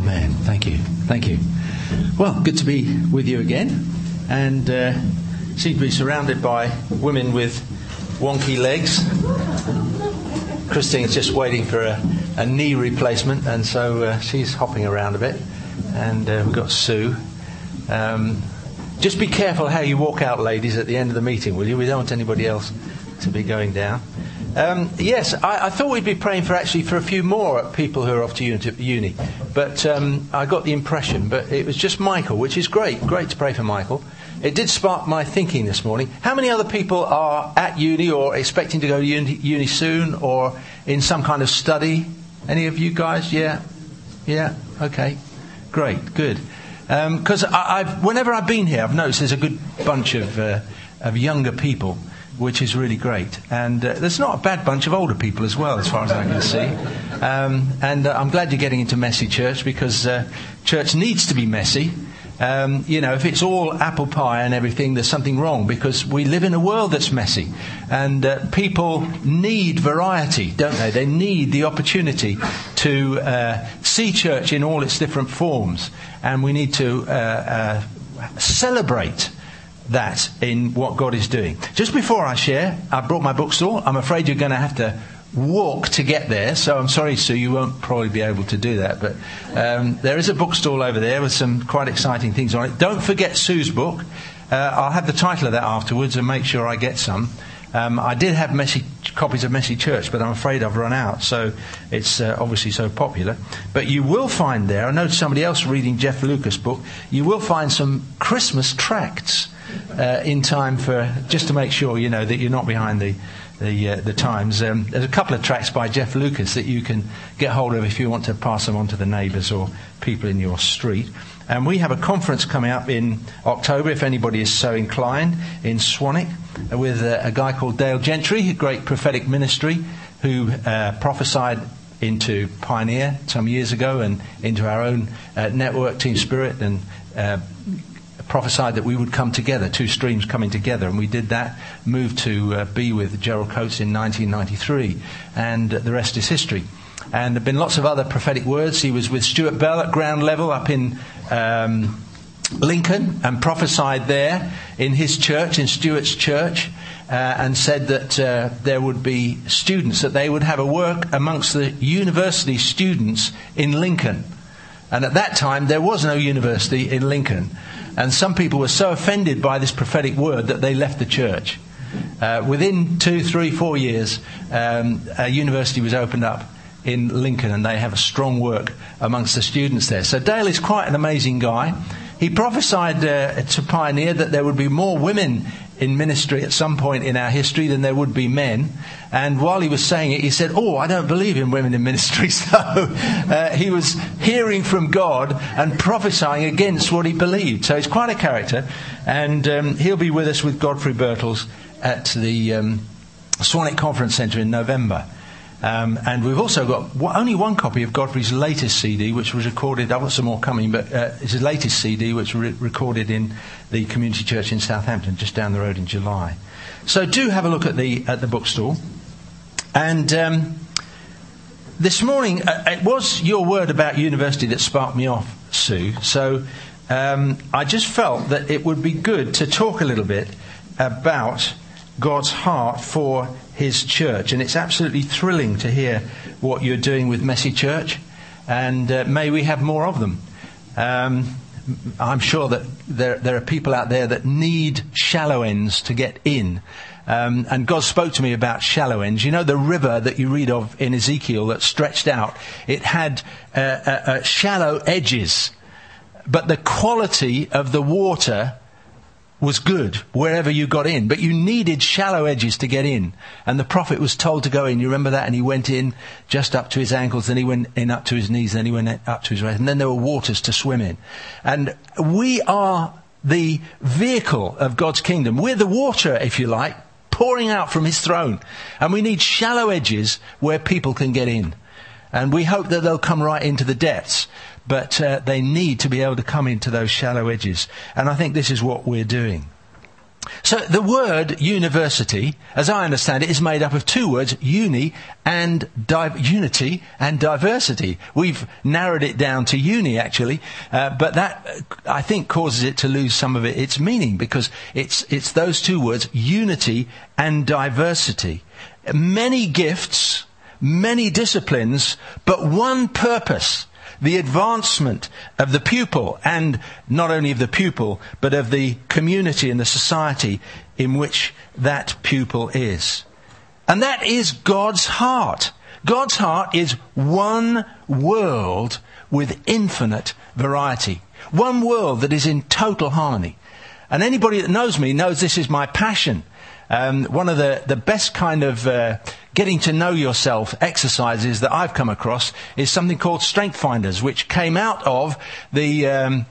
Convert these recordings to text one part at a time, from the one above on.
Amen. Thank you. Thank you. Well, good to be with you again. And seem to be surrounded by women with wonky legs. Christine's just waiting for a knee replacement, and so she's hopping around a bit. And we've got Sue. Just be careful how you walk out, ladies, at the end of the meeting, will you? We don't want anybody else to be going down. Yes, I thought we'd be praying for a few more people who are off to uni. But I got the impression, but it was just Michael, which is great. Great to pray for Michael. It did spark my thinking this morning. How many other people are at uni or expecting to go to uni soon or in some kind of study? Any of you guys? Yeah? Yeah? Okay. Great. Good. Because whenever I've been here, I've noticed there's a good bunch of younger people, which is really great. And there's not a bad bunch of older people as well, as far as I can see. And I'm glad you're getting into messy church, because church needs to be messy. If it's all apple pie and everything, there's something wrong, because we live in a world that's messy. And people need variety, don't they? They need the opportunity to see church in all its different forms. And we need to celebrate that in what God is doing. Just before I share, I brought my bookstall. I'm afraid you're going to have to walk to get there, so I'm sorry, Sue, you won't probably be able to do that, but there is a bookstall over there with some quite exciting things on it. Don't forget Sue's book. I'll have the title of that afterwards and make sure I get some. I did have copies of Messy Church, but I'm afraid I've run out, so it's obviously so popular. But you will find there, I know somebody else reading Jeff Lucas' book, you will find some Christmas tracts in time for, just to make sure that you're not behind the times. There's a couple of tracts by Jeff Lucas that you can get hold of if you want to pass them on to the neighbours or people in your street. And we have a conference coming up in October, if anybody is so inclined, in Swanwick, with a guy called Dale Gentry, a great prophetic ministry, who prophesied into Pioneer some years ago and into our own network, Team Spirit, and prophesied that we would come together, two streams coming together, and we did that, moved to be with Gerald Coates in 1993, and the rest is history. And there have been lots of other prophetic words. He was with Stuart Bell at ground level up in Lincoln and prophesied there in his church, in Stuart's church, and said that there would be students, that they would have a work amongst the university students in Lincoln. And at that time there was no university in Lincoln. And some people were so offended by this prophetic word that they left the church. Within 2, 3, 4 years, a university was opened up in Lincoln, and they have a strong work amongst the students there. So Dale is quite an amazing guy. He prophesied to Pioneer that there would be more women in ministry at some point in our history than there would be men. And while he was saying it, he said, I don't believe in women in ministry. So he was hearing from God and prophesying against what he believed. So he's quite a character. And he'll be with us with Godfrey Birtles at the Swanwick Conference Centre in November. And we've also got only one copy of Godfrey's latest CD, which was recorded. I've got some more coming, but it's his latest CD, which was recorded in the community church in Southampton, just down the road in July. So do have a look at the bookstall. And this morning, it was your word about university that sparked me off, Sue. So I just felt that it would be good to talk a little bit about God's heart for his church. And it's absolutely thrilling to hear what you're doing with Messy Church, and may we have more of them. I'm sure that there are people out there that need shallow ends to get in. And God spoke to me about shallow ends. You know, the river that you read of in Ezekiel that stretched out, it had shallow edges, but the quality of the water was good wherever you got in, but you needed shallow edges to get in. And the prophet was told to go in. You remember that? And he went in just up to his ankles, then he went in up to his knees, then he went up to his waist, and then there were waters to swim in. And we are the vehicle of God's kingdom. We're the water, if you like, pouring out from his throne. And we need shallow edges where people can get in. And we hope that they'll come right into the depths. But they need to be able to come into those shallow edges. And I think this is what we're doing. So the word university, as I understand it, is made up of two words, unity and diversity. We've narrowed it down to uni, actually, but that, I think, causes it to lose some of its meaning, because it's those two words, unity and diversity. Many gifts, many disciplines, but one purpose: the advancement of the pupil, and not only of the pupil, but of the community and the society in which that pupil is. And that is God's heart. God's heart is one world with infinite variety. One world that is in total harmony. And anybody that knows me knows this is my passion. One of the best kind of getting to know yourself exercises that I've come across is something called Strength Finders, which came out of the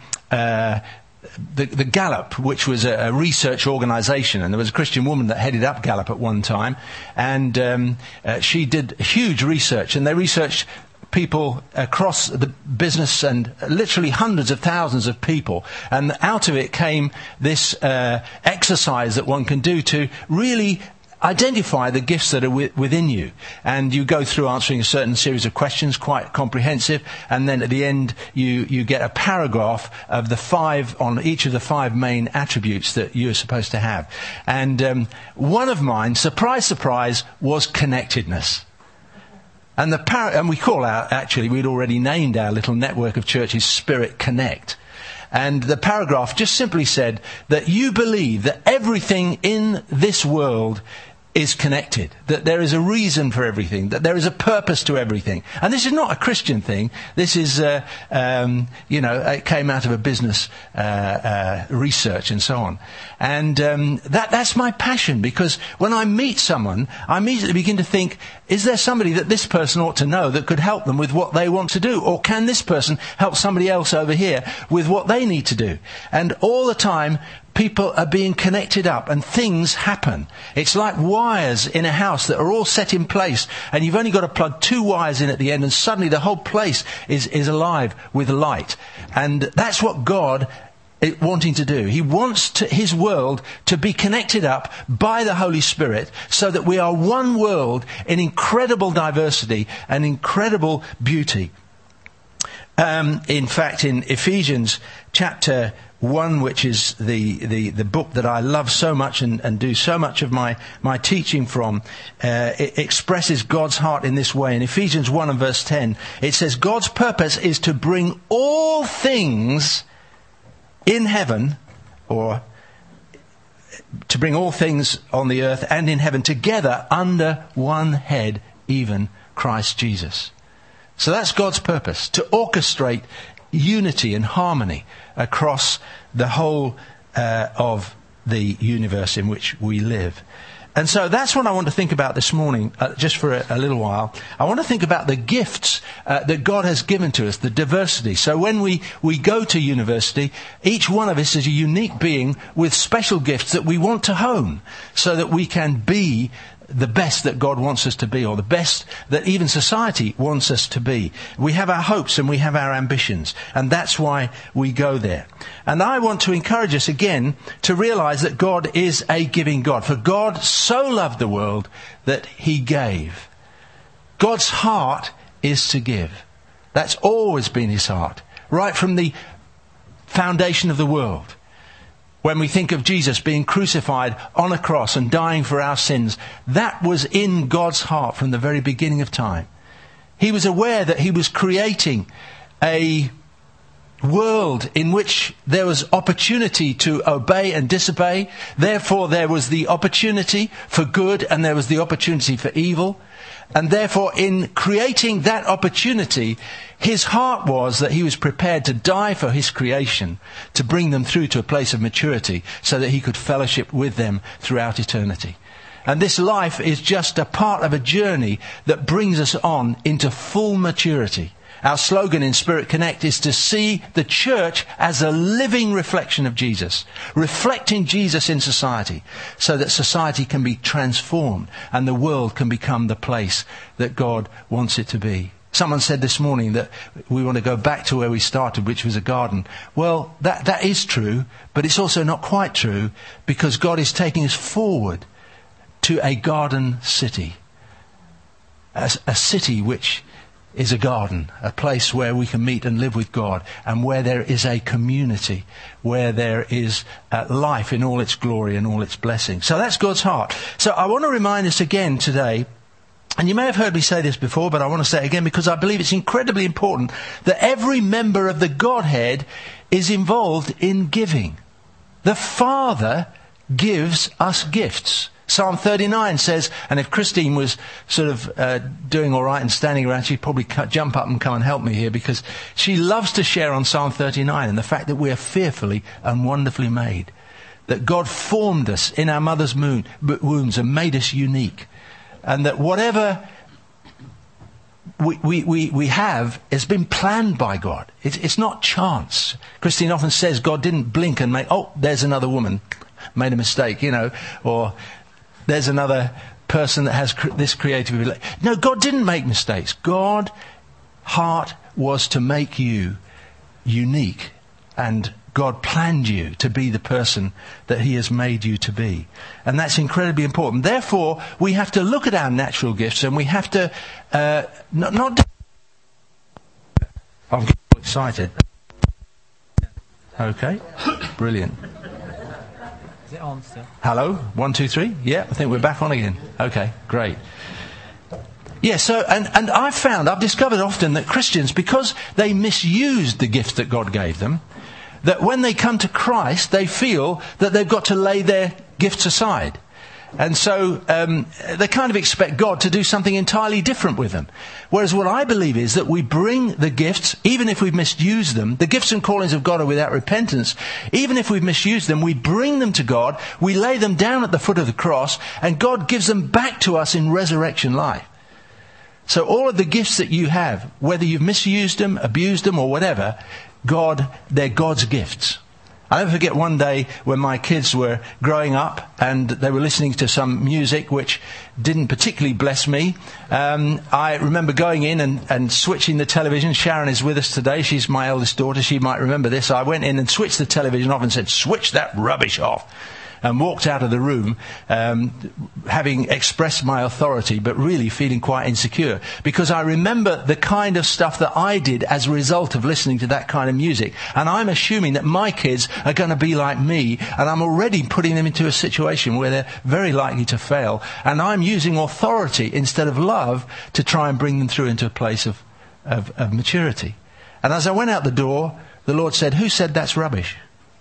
Gallup, which was a research organisation, and there was a Christian woman that headed up Gallup at one time, and she did huge research, and they researched people across the business and literally hundreds of thousands of people, and out of it came this exercise that one can do to really identify the gifts that are within you. And you go through answering a certain series of questions, quite comprehensive, and then at the end you get a paragraph of the 5 on each of the 5 main attributes that you're supposed to have. And one of mine, surprise, surprise, was connectedness. And we call out, actually, we'd already named our little network of churches Spirit Connect. And the paragraph just simply said that you believe that everything in this world is connected, that there is a reason for everything, that there is a purpose to everything. And this is not a Christian thing. This is, it came out of a business research and so on. And that's my passion, because when I meet someone, I immediately begin to think, is there somebody that this person ought to know that could help them with what they want to do? Or can this person help somebody else over here with what they need to do? And all the time, people are being connected up and things happen. It's like wires in a house that are all set in place, and you've only got to plug 2 wires in at the end, and suddenly the whole place is alive with light. And that's what God is wanting to do. He wants his world to be connected up by the Holy Spirit, so that we are one world in incredible diversity and incredible beauty. In fact, in Ephesians chapter 1, which is the book that I love so much and do so much of my teaching from, it expresses God's heart in this way. In Ephesians 1 and verse 10, it says, God's purpose is to bring all things in heaven, or to bring all things on the earth and in heaven together under one head, even Christ Jesus. So that's God's purpose, to orchestrate unity and harmony across the whole of the universe in which we live. And so that's what I want to think about this morning, just for a little while. I want to think about the gifts that God has given to us, the diversity. So when we go to university, each one of us is a unique being with special gifts that we want to hone, so that we can be the best that God wants us to be, or the best that even society wants us to be. We have our hopes and we have our ambitions, and that's why we go there. And I want to encourage us again to realize that God is a giving God. For God so loved the world that he gave. God's heart is to give. That's always been his heart, right from the foundation of the world. When we think of Jesus being crucified on a cross and dying for our sins, that was in God's heart from the very beginning of time. He was aware that he was creating a world in which there was opportunity to obey and disobey. Therefore, there was the opportunity for good and there was the opportunity for evil. And therefore, in creating that opportunity, his heart was that he was prepared to die for his creation, to bring them through to a place of maturity, so that he could fellowship with them throughout eternity. And this life is just a part of a journey that brings us on into full maturity. Our slogan in Spirit Connect is to see the church as a living reflection of Jesus, reflecting Jesus in society, so that society can be transformed and the world can become the place that God wants it to be. So Someone said this morning that we want to go back to where we started, which was a garden. Well, that is true, but it's also not quite true, because God is taking us forward to a garden city. A city which is a garden, a place where we can meet and live with God, and where there is a community, where there is life in all its glory and all its blessings. So that's God's heart. So I want to remind us again today, and you may have heard me say this before, but I want to say it again because I believe it's incredibly important that every member of the Godhead is involved in giving. The Father gives us gifts. Psalm 39 says, and if Christine was sort of doing all right and standing around, she'd probably jump up and come and help me here, because she loves to share on Psalm 39 and the fact that we are fearfully and wonderfully made. That God formed us in our mother's wombs and made us unique. And that whatever we have has been planned by God. It's not chance. Christine often says God didn't blink and make, oh, there's another woman, made a mistake, or there's another person that has this creative ability. No, God didn't make mistakes. God's heart was to make you unique, and God planned you to be the person that he has made you to be. And that's incredibly important. Therefore, we have to look at our natural gifts, and we have to not I'm getting excited. Okay, brilliant. Is it on still? Hello, 1, 2, 3. Yeah, I think we're back on again. Okay, great. Yeah, so, and I've discovered often that Christians, because they misused the gifts that God gave them, that when they come to Christ, they feel that they've got to lay their gifts aside. And so they kind of expect God to do something entirely different with them. Whereas what I believe is that we bring the gifts, even if we've misused them, the gifts and callings of God are without repentance. Even if we've misused them, we bring them to God, we lay them down at the foot of the cross, and God gives them back to us in resurrection life. So all of the gifts that you have, whether you've misused them, abused them, or whatever, they're God's gifts. I'll never forget one day when my kids were growing up and they were listening to some music which didn't particularly bless me. I remember going in and switching the television. Sharon is with us today. She's my eldest daughter. She might remember this. I went in and switched the television off and said, "Switch that rubbish off." And walked out of the room having expressed my authority, but really feeling quite insecure. Because I remember the kind of stuff that I did as a result of listening to that kind of music. And I'm assuming that my kids are going to be like me, and I'm already putting them into a situation where they're very likely to fail. And I'm using authority instead of love to try and bring them through into a place of maturity. And as I went out the door, the Lord said, "Who said that's rubbish?"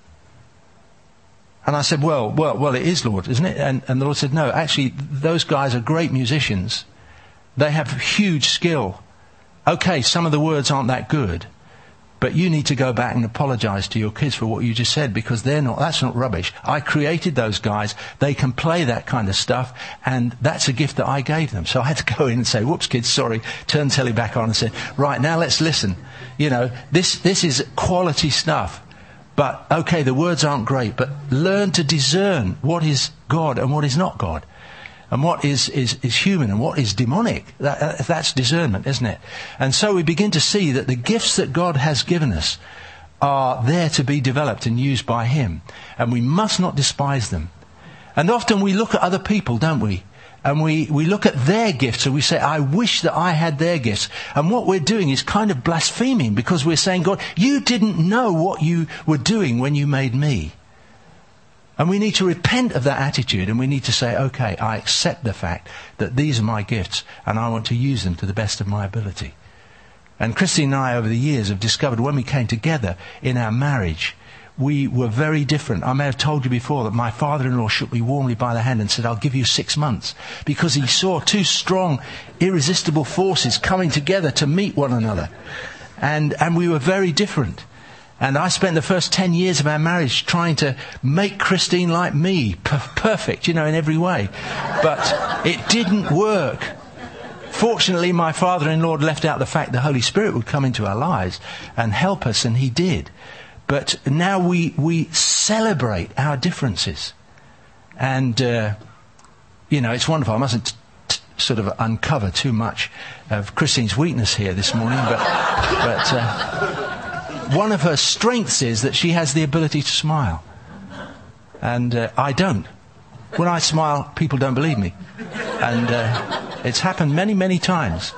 And I said, well, it is, Lord, isn't it? And the Lord said, no, actually, those guys are great musicians. They have huge skill. Okay, some of the words aren't that good, but you need to go back and apologize to your kids for what you just said, because that's not rubbish. I created those guys. They can play that kind of stuff, and that's a gift that I gave them. So I had to go in and say, whoops, kids, sorry, turn the telly back on and say, right, now let's listen. This is quality stuff. But, okay, the words aren't great, but learn to discern what is God and what is not God. And what is human and what is demonic. That's discernment, isn't it? And so we begin to see that the gifts that God has given us are there to be developed and used by him. And we must not despise them. And often we look at other people, don't we? And we look at their gifts and we say, I wish that I had their gifts. And what we're doing is kind of blaspheming, because we're saying, God, you didn't know what you were doing when you made me. And we need to repent of that attitude, and we need to say, okay, I accept the fact that these are my gifts and I want to use them to the best of my ability. And Christine and I over the years have discovered when we came together in our marriage, we were very different. I may have told you before that my father-in-law shook me warmly by the hand and said, I'll give you 6 months, because he saw two strong, irresistible forces coming together to meet one another. And we were very different. And I spent the first 10 years of our marriage trying to make Christine like me, perfect, in every way. But it didn't work. Fortunately, my father-in-law left out the fact the Holy Spirit would come into our lives and help us, and he did. But now we celebrate our differences. And, it's wonderful. I mustn't sort of uncover too much of Christine's weakness here this morning, but one of her strengths is that she has the ability to smile. And I don't. When I smile, people don't believe me. And it's happened many, many times.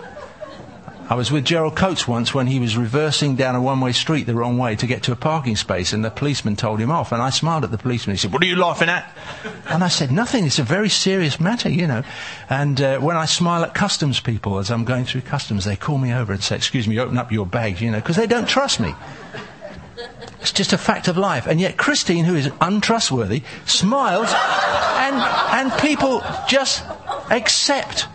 I was with Gerald Coates once when he was reversing down a one-way street the wrong way to get to a parking space, and the policeman told him off. And I smiled at the policeman. He said, "What are you laughing at?" And I said, "Nothing. It's a very serious matter, you know." And when I smile at customs people as I'm going through customs, they call me over and say, "Excuse me, open up your bags," you know, because they don't trust me. It's just a fact of life. And yet Christine, who is untrustworthy, smiles, and people just accept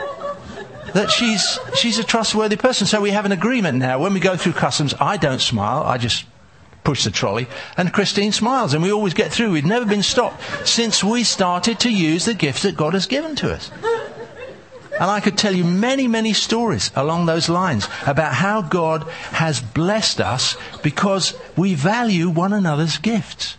that she's a trustworthy person. So we have an agreement now. When we go through customs, I don't smile. I just push the trolley. And Christine smiles. And we always get through. We've never been stopped since we started to use the gifts that God has given to us. And I could tell you many, many stories along those lines about how God has blessed us because we value one another's gifts.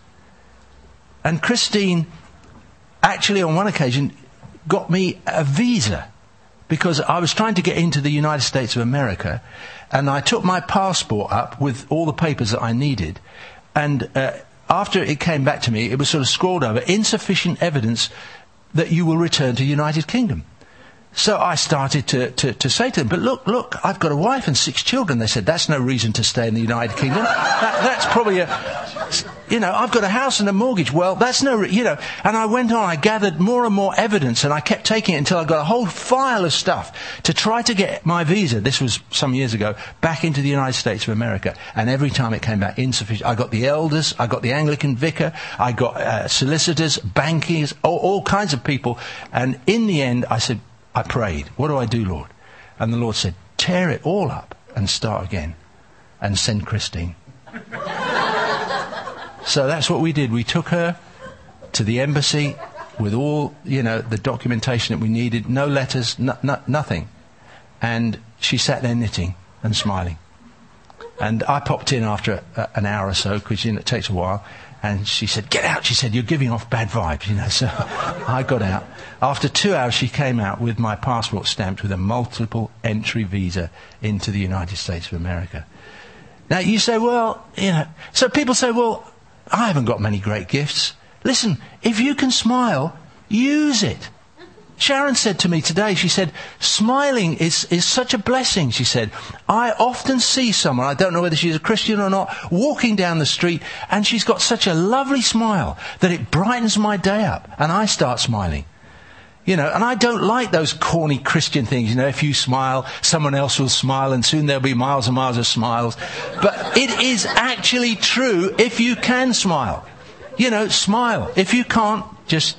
And Christine actually on one occasion got me a visa, because I was trying to get into the United States of America, and I took my passport up with all the papers that I needed, and after it came back to me, it was sort of scrawled over, "Insufficient evidence that you will return to the United Kingdom." So I started to say to them, "But look, I've got a wife and 6 children." They said, "That's no reason to stay in the United Kingdom. That's probably I've got a house and a mortgage." Well, that's and I went on, I gathered more and more evidence, and I kept taking it until I got a whole file of stuff to try to get my visa, this was some years ago, back into the United States of America. And every time it came back insufficient. I got the elders, I got the Anglican vicar, I got solicitors, bankiers, all kinds of people. And in the end, I prayed, "What do I do, Lord?" And the Lord said, "Tear it all up and start again and send Christine." So that's what we did. We took her to the embassy with all, the documentation that we needed, no letters, nothing. And she sat there knitting and smiling. And I popped in after an hour or so, because it takes a while. And she said, "Get out." She said, "You're giving off bad vibes," So I got out. After 2 hours, she came out with my passport stamped with a multiple entry visa into the United States of America. Now you say, so people say, "Well, I haven't got many great gifts." Listen, if you can smile, use it. Sharon said to me today, she said, "Smiling is such a blessing." She said, "I often see someone, I don't know whether she's a Christian or not, walking down the street, and she's got such a lovely smile that it brightens my day up, and I start smiling." And I don't like those corny Christian things. If you smile, someone else will smile, and soon there'll be miles and miles of smiles. But it is actually true if you can smile. Smile. If you can't, just,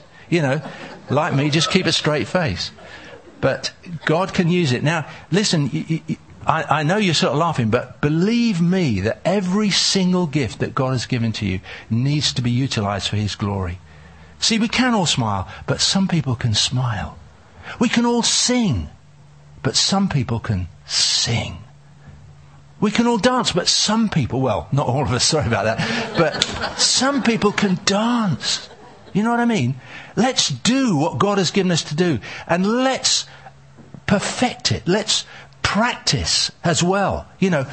like me, just keep a straight face. But God can use it. Now, listen, I know you're sort of laughing, but believe me that every single gift that God has given to you needs to be utilized for His glory. See, we can all smile, but some people can smile. We can all sing, but some people can sing. We can all dance, but some people, well, not all of us, sorry about that, but some people can dance. You know what I mean? Let's do what God has given us to do, and let's perfect it. Let's practice as well.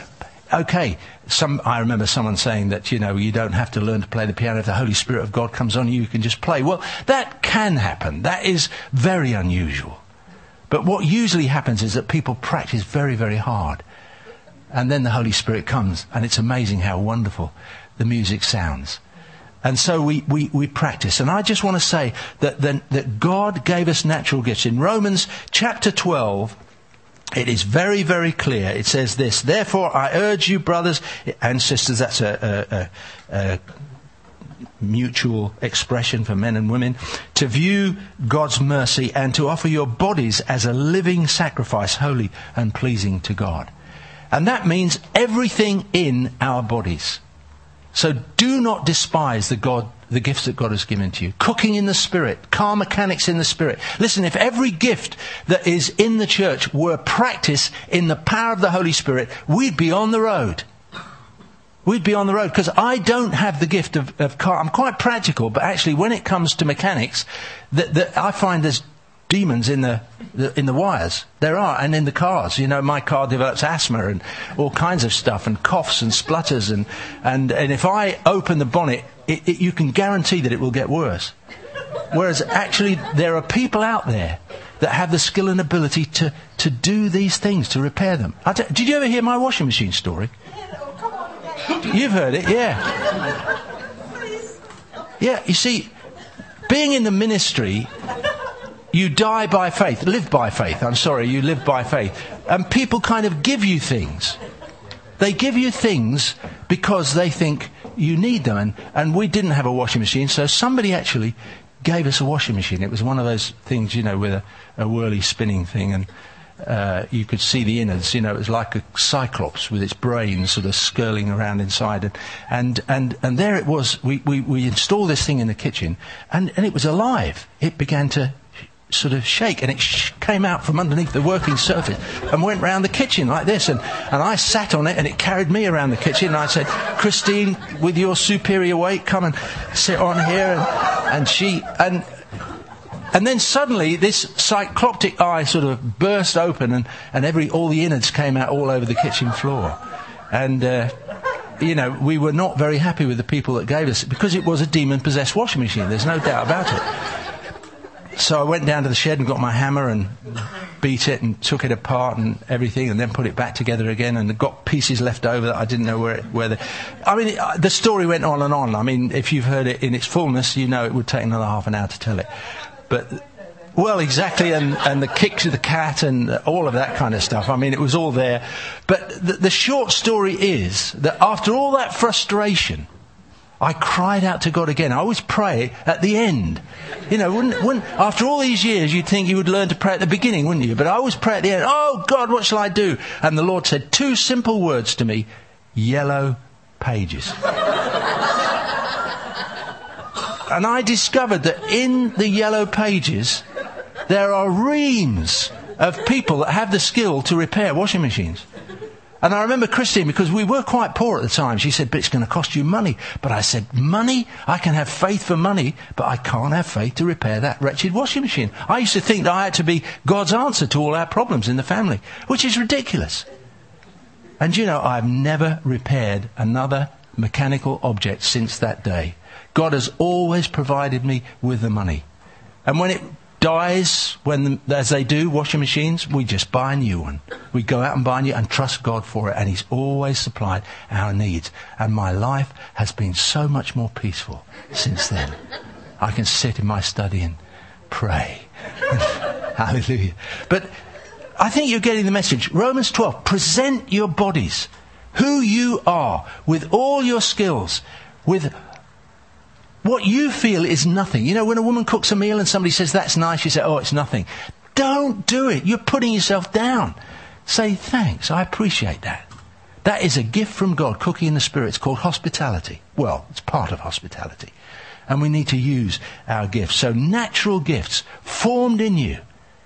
Okay, I remember someone saying that, you don't have to learn to play the piano. If the Holy Spirit of God comes on you, you can just play. Well, that can happen. That is very unusual. But what usually happens is that people practice very, very hard. And then the Holy Spirit comes, and it's amazing how wonderful the music sounds. And so we practice. And I just want to say that God gave us natural gifts. In Romans chapter 12, it is very, very clear. It says this: "Therefore I urge you, brothers and sisters," that's a mutual expression for men and women, "to view God's mercy and to offer your bodies as a living sacrifice, holy and pleasing to God." And that means everything in our bodies. So do not despise the gifts that God has given to you. Cooking in the Spirit, car mechanics in the Spirit. Listen, if every gift that is in the church were practiced in the power of the Holy Spirit, we'd be on the road. We'd be on the road, because I don't have the gift of car. I'm quite practical, but actually when it comes to mechanics, that I find there's demons in the wires. There are, and in the cars. My car develops asthma and all kinds of stuff, and coughs and splutters, and if I open the bonnet, you can guarantee that it will get worse. Whereas actually there are people out there that have the skill and ability to do these things, to repair them. Did you ever hear my washing machine story? You've heard it, yeah. Yeah, you see, being in the ministry, you die by faith, live by faith. You live by faith. And people kind of give you things. They give you things because they think you need them. And we didn't have a washing machine, so somebody actually gave us a washing machine. It was one of those things, with a whirly spinning thing, and you could see the innards. It was like a cyclops with its brain sort of skirling around inside. And there it was. We installed this thing in the kitchen, and it was alive. It began to sort of shake, and it came out from underneath the working surface and went round the kitchen like this, and I sat on it, and it carried me around the kitchen, and I said, Christine, with your superior weight, come and sit on here, and then suddenly this cycloptic eye sort of burst open, and all the innards came out all over the kitchen floor. And we were not very happy with the people that gave us it, because it was a demon-possessed washing machine. There's no doubt about it. So I went down to the shed and got my hammer and beat it and took it apart and everything, and then put it back together again, and got pieces left over that I didn't know the story went on and on. I mean, if you've heard it in its fullness, it would take another half an hour to tell it. But, well, exactly, and the kicks of the cat and all of that kind of stuff. I mean, it was all there. But the short story is that after all that frustration, I cried out to God again. I always pray at the end. Wouldn't after all these years, you'd think you would learn to pray at the beginning, wouldn't you? But I always pray at the end. Oh, God, what shall I do? And the Lord said 2 simple words to me: yellow pages. And I discovered that in the yellow pages, there are reams of people that have the skill to repair washing machines. And I remember Christine, because we were quite poor at the time, she said, but it's going to cost you money. But I said, money? I can have faith for money, but I can't have faith to repair that wretched washing machine. I used to think that I had to be God's answer to all our problems in the family, which is ridiculous. And I've never repaired another mechanical object since that day. God has always provided me with the money. And when it dies, as they do, washing machines, we just buy a new one. We go out and buy a new and trust God for it, and He's always supplied our needs. And my life has been so much more peaceful since then. I can sit in my study and pray. Hallelujah. But I think you're getting the message. Romans 12, present your bodies, who you are, with all your skills, with what you feel is nothing. When a woman cooks a meal and somebody says, that's nice, you say, oh, it's nothing. Don't do it. You're putting yourself down. Say, thanks, I appreciate that. That is a gift from God, cooking in the Spirit. It's called hospitality. Well, it's part of hospitality. And we need to use our gifts. So natural gifts formed in you,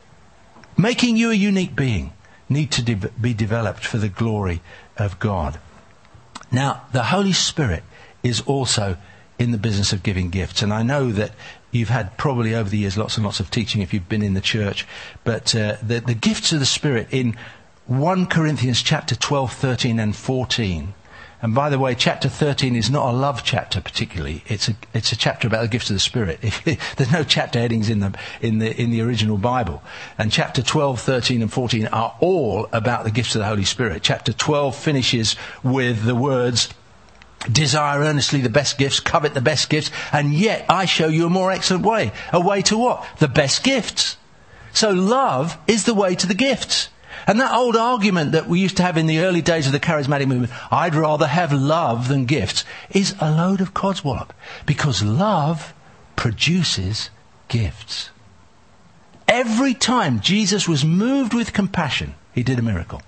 making you a unique being, need to be developed for the glory of God. Now, the Holy Spirit is also in the business of giving gifts. And I know that you've had probably over the years lots and lots of teaching if you've been in the church. But the gifts of the Spirit in 1 Corinthians chapter 12, 13 and 14. And by the way, chapter 13 is not a love chapter particularly. It's a chapter about the gifts of the Spirit. There's no chapter headings in the original Bible. And chapter 12, 13 and 14 are all about the gifts of the Holy Spirit. Chapter 12 finishes with the words, desire earnestly the best gifts, covet the best gifts, and yet I show you a more excellent way. A way to what? The best gifts. So love is the way to the gifts. And that old argument that we used to have in the early days of the charismatic movement, I'd rather have love than gifts, is a load of codswallop. Because love produces gifts. Every time Jesus was moved with compassion, He did a miracle.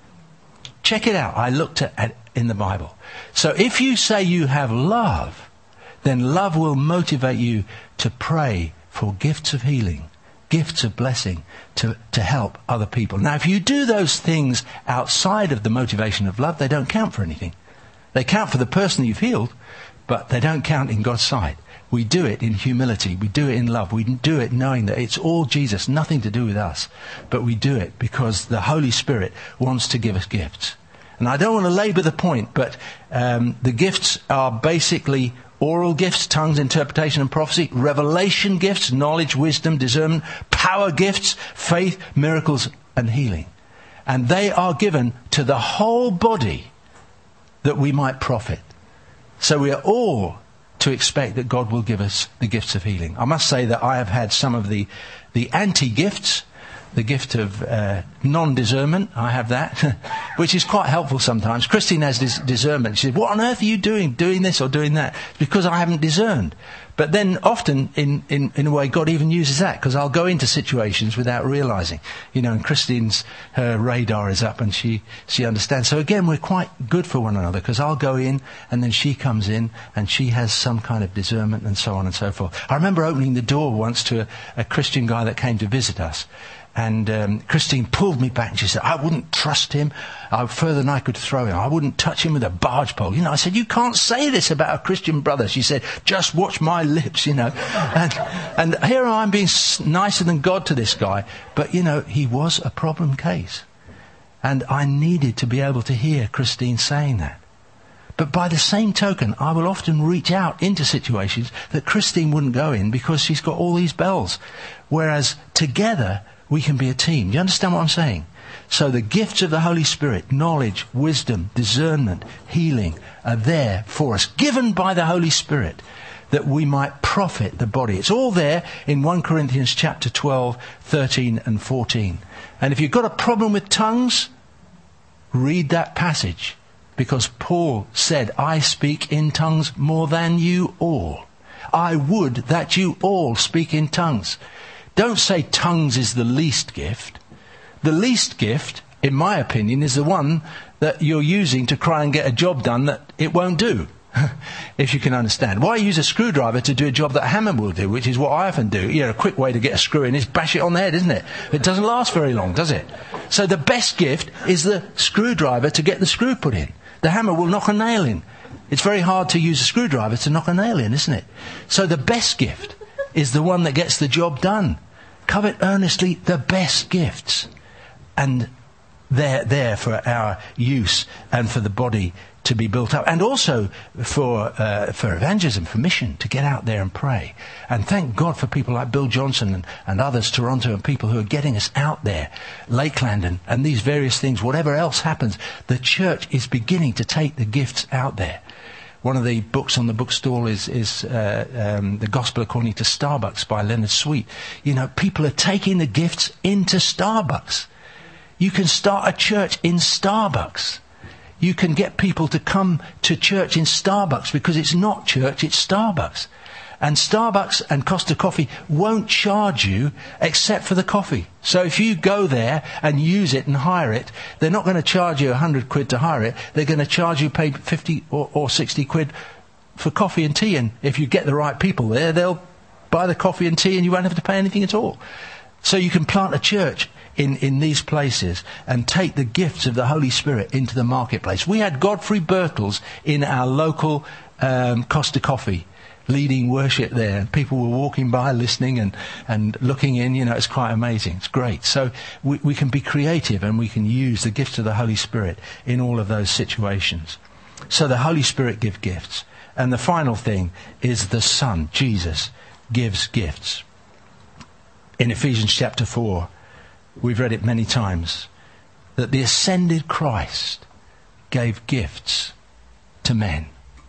Check it out. I looked at in the Bible. So if you say you have love, then love will motivate you to pray for gifts of healing, gifts of blessing, to help other people. Now, if you do those things outside of the motivation of love, they don't count for anything. They count for the person you've healed, but they don't count in God's sight. We do it in humility. We do it in love. We do it knowing that it's all Jesus, nothing to do with us. But we do it because the Holy Spirit wants to give us gifts. And I don't want to labour the point, but the gifts are basically oral gifts, tongues, interpretation and prophecy, revelation gifts, knowledge, wisdom, discernment, power gifts, faith, miracles and healing. And they are given to the whole body that we might profit. So we are all to expect that God will give us the gifts of healing. I must say that I have had some of the anti-gifts, the gift of non-discernment. I have that, which is quite helpful sometimes. Christine has this discernment. She says, what on earth are you doing this or doing that? It's because I haven't discerned. But then often, in a way, God even uses that, because I'll go into situations without realising. And Christine's, her radar is up and she understands. So again, we're quite good for one another, because I'll go in and then she comes in and she has some kind of discernment and so on and so forth. I remember opening the door once to a Christian guy that came to visit us. And Christine pulled me back and she said, I wouldn't trust him further than I could throw him. I wouldn't touch him with a barge pole. I said, you can't say this about a Christian brother. She said, just watch my lips, And here I'm being nicer than God to this guy. But, he was a problem case. And I needed to be able to hear Christine saying that. But by the same token, I will often reach out into situations that Christine wouldn't go in because she's got all these bells. Whereas together, we can be a team. Do you understand what I'm saying? So the gifts of the Holy Spirit, knowledge, wisdom, discernment, healing, are there for us, given by the Holy Spirit, that we might profit the body. It's all there in 1 Corinthians chapter 12, 13 and 14. And if you've got a problem with tongues, read that passage. Because Paul said, I speak in tongues more than you all. I would that you all speak in tongues. Don't say tongues is the least gift. The least gift, in my opinion, is the one that you're using to try and get a job done that it won't do. If you can understand. Why use a screwdriver to do a job that a hammer will do, which is what I often do? A quick way to get a screw in is bash it on the head, isn't it? It doesn't last very long, does it? So the best gift is the screwdriver to get the screw put in. The hammer will knock a nail in. It's very hard to use a screwdriver to knock a nail in, isn't it? So the best gift is the one that gets the job done. Covet earnestly the best gifts. And they're there for our use and for the body to be built up. And also for evangelism, for mission, to get out there and pray. And thank God for people like Bill Johnson and others, Toronto, and people who are getting us out there. Lakeland and these various things, whatever else happens, the church is beginning to take the gifts out there. One of the books on the bookstall is The Gospel According to Starbucks by Leonard Sweet. People are taking the gifts into Starbucks. You can start a church in Starbucks. You can get people to come to church in Starbucks because it's not church, it's Starbucks. And Starbucks and Costa Coffee won't charge you except for the coffee. So if you go there and use it and hire it, they're not going to charge you 100 quid to hire it. They're going to charge you pay 50 or 60 quid for coffee and tea. And if you get the right people there, they'll buy the coffee and tea and you won't have to pay anything at all. So you can plant a church in these places and take the gifts of the Holy Spirit into the marketplace. We had Godfrey Birtles in our local Costa Coffee leading worship there, and people were walking by listening and looking in. It's quite amazing. It's great. So we can be creative and we can use the gifts of the Holy Spirit in all of those situations. So the Holy Spirit gives gifts. And the final thing is the Son, Jesus, gives gifts. In Ephesians chapter 4, we've read it many times, that the ascended Christ gave gifts to men.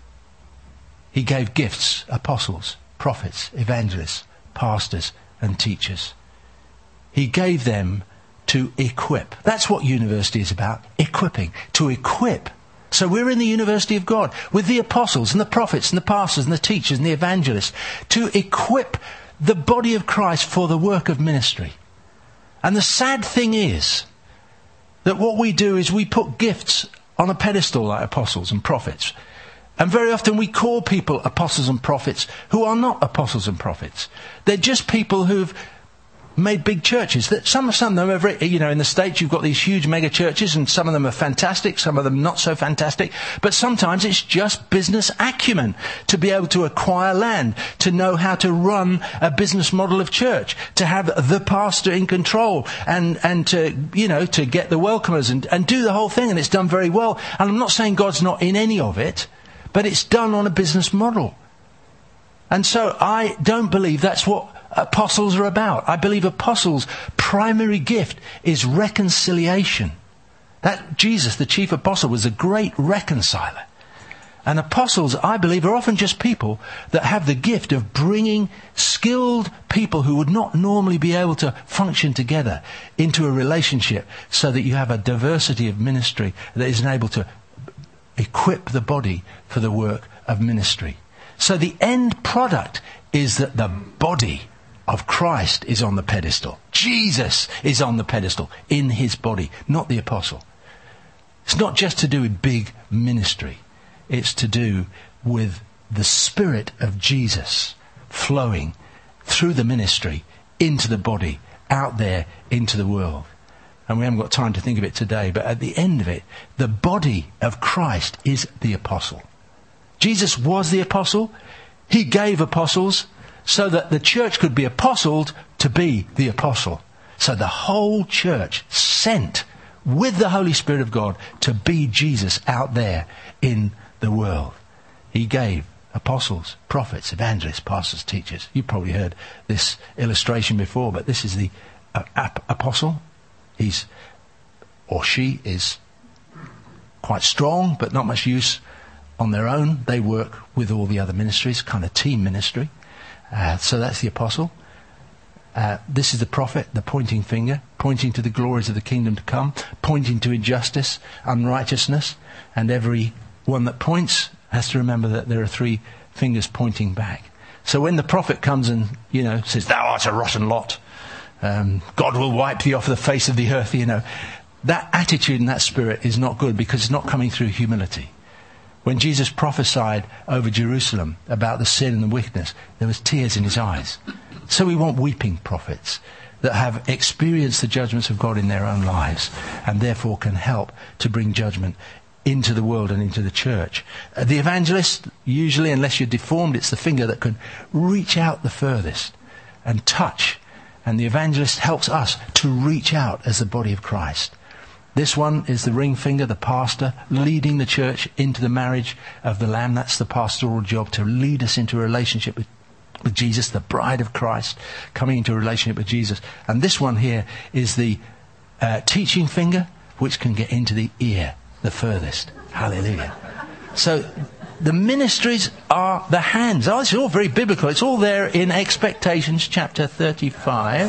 He gave gifts, apostles, prophets, evangelists, pastors and teachers. He gave them to equip. That's what university is about, equipping, to equip. So we're in the university of God with the apostles and the prophets and the pastors and the teachers and the evangelists to equip the body of Christ for the work of ministry. And the sad thing is that what we do is we put gifts on a pedestal like apostles and prophets. And very often we call people apostles and prophets who are not apostles and prophets. They're just people who've made big churches. That some of them are very, in the States you've got these huge mega churches, and some of them are fantastic, some of them not so fantastic. But sometimes it's just business acumen to be able to acquire land, to know how to run a business model of church, to have the pastor in control, and to get the welcomers and do the whole thing. And it's done very well. And I'm not saying God's not in any of it, but it's done on a business model. And so I don't believe that's what apostles are about. I believe apostles' primary gift is reconciliation. That Jesus, the chief apostle, was a great reconciler. And apostles, I believe, are often just people that have the gift of bringing skilled people who would not normally be able to function together into a relationship, so that you have a diversity of ministry that is able to equip the body for the work of ministry. So the end product is that the body of Christ is on the pedestal. Jesus is on the pedestal in his body, not the apostle. It's not just to do with big ministry. It's to do with the Spirit of Jesus flowing through the ministry into the body, out there into the world. And we haven't got time to think of it today, but at the end of it, the body of Christ is the apostle. Jesus was the apostle. He gave apostles so that the church could be apostled to be the apostle. So the whole church sent with the Holy Spirit of God to be Jesus out there in the world. He gave apostles, prophets, evangelists, pastors, teachers. You've probably heard this illustration before, but this is the apostle. She is quite strong, but not much use on their own. They work with all the other ministries, kind of team ministry. So that's the apostle. This is the prophet, the pointing finger, pointing to the glories of the kingdom to come, pointing to injustice, unrighteousness, and every one that points has to remember that there are three fingers pointing back. So when the prophet comes and, says, "Thou art a rotten lot, God will wipe thee off the face of the earth," that attitude and that spirit is not good, because it's not coming through humility. When Jesus prophesied over Jerusalem about the sin and the wickedness, there was tears in his eyes. So we want weeping prophets that have experienced the judgments of God in their own lives, and therefore can help to bring judgment into the world and into the church. The evangelist, usually, unless you're deformed, it's the finger that can reach out the furthest and touch. And the evangelist helps us to reach out as the body of Christ. This one is the ring finger, the pastor, leading the church into the marriage of the Lamb. That's the pastoral job, to lead us into a relationship with Jesus, the bride of Christ, coming into a relationship with Jesus. And this one here is the teaching finger, which can get into the ear the furthest. Hallelujah. So the ministries are the hands. Oh, it's all very biblical. It's all there in Expectations chapter 35.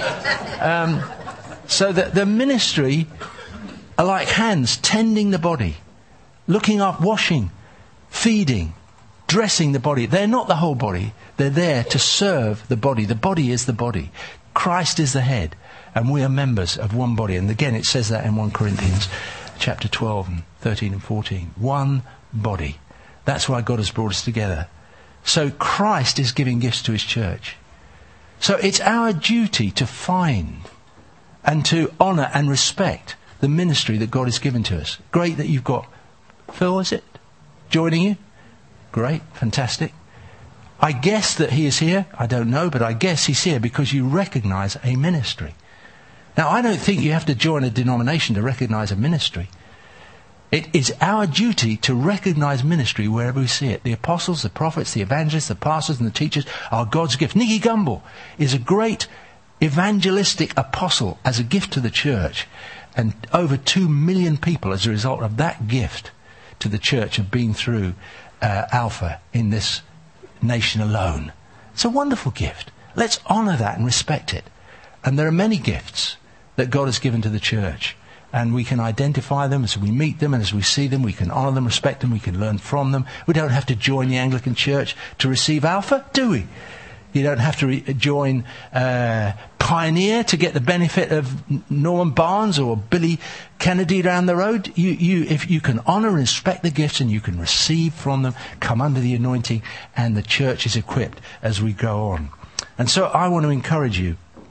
So that the ministry are like hands tending the body, looking up, washing, feeding, dressing the body. They're not the whole body. They're there to serve the body. The body is the body. Christ is the head, and we are members of one body. And again, it says that in 1 Corinthians chapter 12 and 13 and 14. One body. That's why God has brought us together. So Christ is giving gifts to his church. So it's our duty to find and to honour and respect the ministry that God has given to us. Great that you've got Phil, is it? Joining you? Great, fantastic. I guess that he is here. I don't know, but I guess he's here because you recognise a ministry. Now, I don't think you have to join a denomination to recognise a ministry. It is our duty to recognise ministry wherever we see it. The apostles, the prophets, the evangelists, the pastors and the teachers are God's gift. Nicky Gumbel is a great evangelistic apostle as a gift to the church. And over 2 million people as a result of that gift to the church have been through Alpha in this nation alone. It's a wonderful gift. Let's honour that and respect it. And there are many gifts that God has given to the church. And we can identify them as we meet them and as we see them. We can honour them, respect them. We can learn from them. We don't have to join the Anglican Church to receive Alpha, do we? You don't have to join Pioneer to get the benefit of Norman Barnes or Billy Kennedy down the road. If you can honour and respect the gifts and you can receive from them, come under the anointing, and the church is equipped as we go on. And so I want to encourage you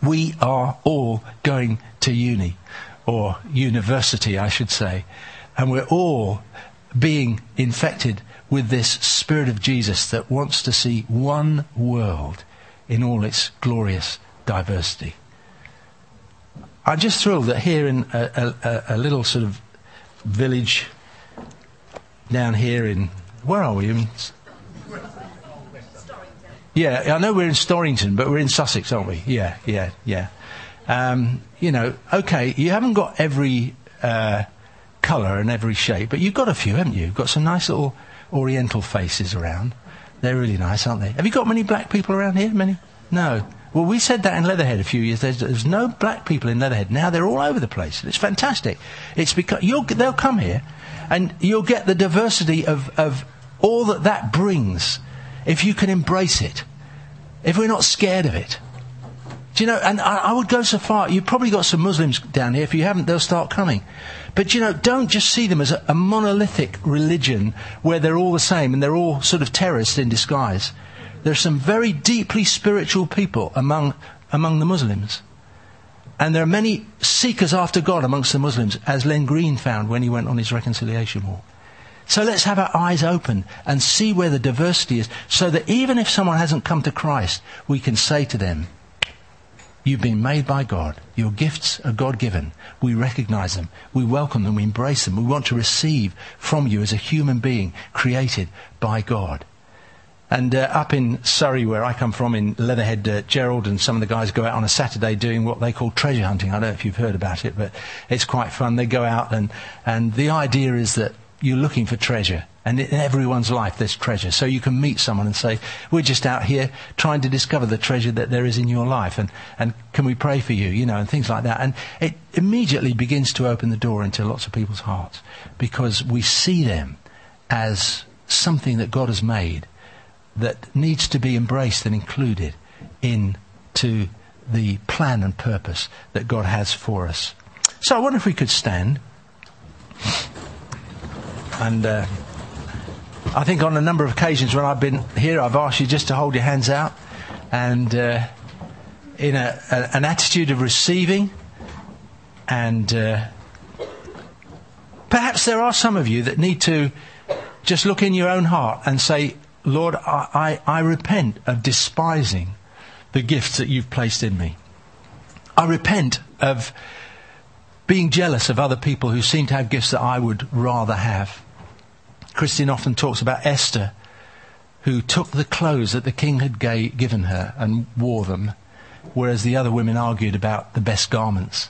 We are all going to uni, or university, I should say, and we're all being infected with this Spirit of Jesus that wants to see one world in all its glorious diversity. I'm just thrilled that here in a little sort of village down here in, where are we? Yeah, I know we're in Storrington, but we're in Sussex, aren't we? Yeah. Okay, you haven't got every colour and every shape, but you've got a few, haven't you? You've got some nice little Oriental faces around. They're really nice, aren't they? Have you got many black people around here? Many? No. Well, we said that in Leatherhead a few years. There's no black people in Leatherhead. Now they're all over the place. It's fantastic. It's because they'll come here, and you'll get the diversity of all that brings, if you can embrace it, if we're not scared of it. Do you know, and I would go so far, you've probably got some Muslims down here. If you haven't, they'll start coming. But, don't just see them as a monolithic religion where they're all the same and they're all sort of terrorists in disguise. There are some very deeply spiritual people among the Muslims. And there are many seekers after God amongst the Muslims, as Len Green found when he went on his reconciliation walk. So let's have our eyes open and see where the diversity is, so that even if someone hasn't come to Christ, we can say to them, you've been made by God. Your gifts are God-given. We recognise them. We welcome them. We embrace them. We want to receive from you as a human being created by God. And up in Surrey, where I come from, in Leatherhead, Gerald and some of the guys go out on a Saturday doing what they call treasure hunting. I don't know if you've heard about it, but it's quite fun. They go out and the idea is that you're looking for treasure. And in everyone's life there's treasure. So you can meet someone and say, we're just out here trying to discover the treasure that there is in your life. And can we pray for you? And things like that. And it immediately begins to open the door into lots of people's hearts, because we see them as something that God has made that needs to be embraced and included into the plan and purpose that God has for us. So I wonder if we could stand. And I think on a number of occasions when I've been here, I've asked you just to hold your hands out and in an attitude of receiving. And perhaps there are some of you that need to just look in your own heart and say, Lord, I repent of despising the gifts that you've placed in me. I repent of being jealous of other people who seem to have gifts that I would rather have. Christine often talks about Esther, who took the clothes that the king had given her and wore them, whereas the other women argued about the best garments.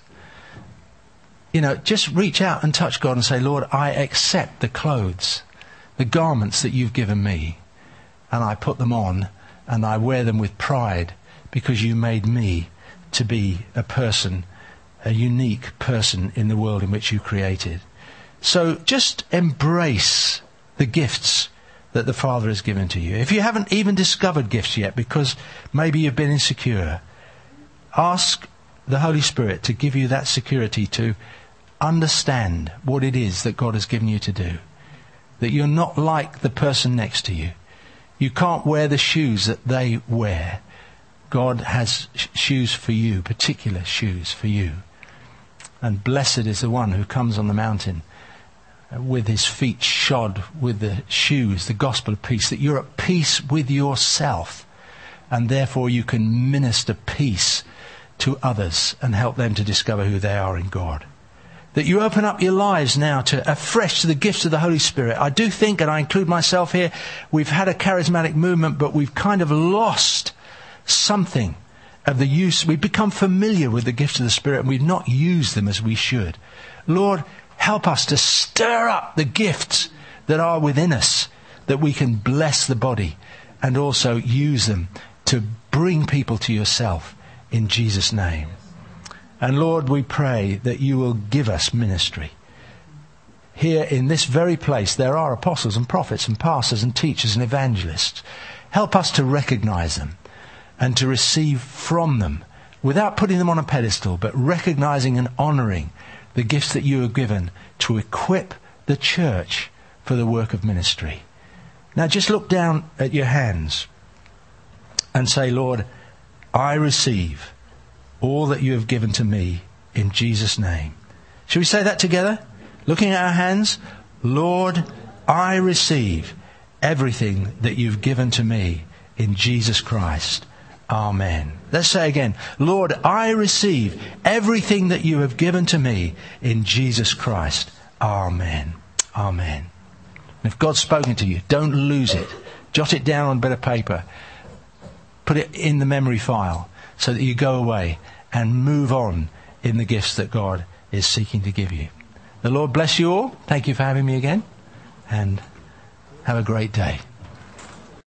Just reach out and touch God and say, Lord, I accept the clothes, the garments that you've given me, and I put them on and I wear them with pride, because you made me to be a person, a unique person in the world in which you created. So just embrace the gifts that the Father has given to you. If you haven't even discovered gifts yet, because maybe you've been insecure, ask the Holy Spirit to give you that security to understand what it is that God has given you to do. That you're not like the person next to you. You can't wear the shoes that they wear. God has shoes for you, particular shoes for you. And blessed is the one who comes on the mountain with his feet shod with the shoes, the gospel of peace, that you're at peace with yourself, and therefore you can minister peace to others and help them to discover who they are in God. That you open up your lives now afresh to the gifts of the Holy Spirit. I do think, and I include myself here, we've had a charismatic movement, but we've kind of lost something of the use. We've become familiar with the gifts of the Spirit, and we've not used them as we should. Lord, help us to stir up the gifts that are within us, that we can bless the body and also use them to bring people to yourself in Jesus' name. And Lord, we pray that you will give us ministry. Here in this very place, there are apostles and prophets and pastors and teachers and evangelists. Help us to recognize them and to receive from them, without putting them on a pedestal, but recognizing and honoring the gifts that you have given to equip the church for the work of ministry. Now just look down at your hands and say, Lord, I receive all that you have given to me in Jesus' name. Shall we say that together? Looking at our hands. Lord, I receive everything that you've given to me in Jesus Christ. Amen. Let's say again. Lord, I receive everything that you have given to me in Jesus Christ. Amen. Amen. And if God's spoken to you, don't lose it. Jot it down on a bit of paper. Put it in the memory file so that you go away and move on in the gifts that God is seeking to give you. The Lord bless you all. Thank you for having me again. And have a great day.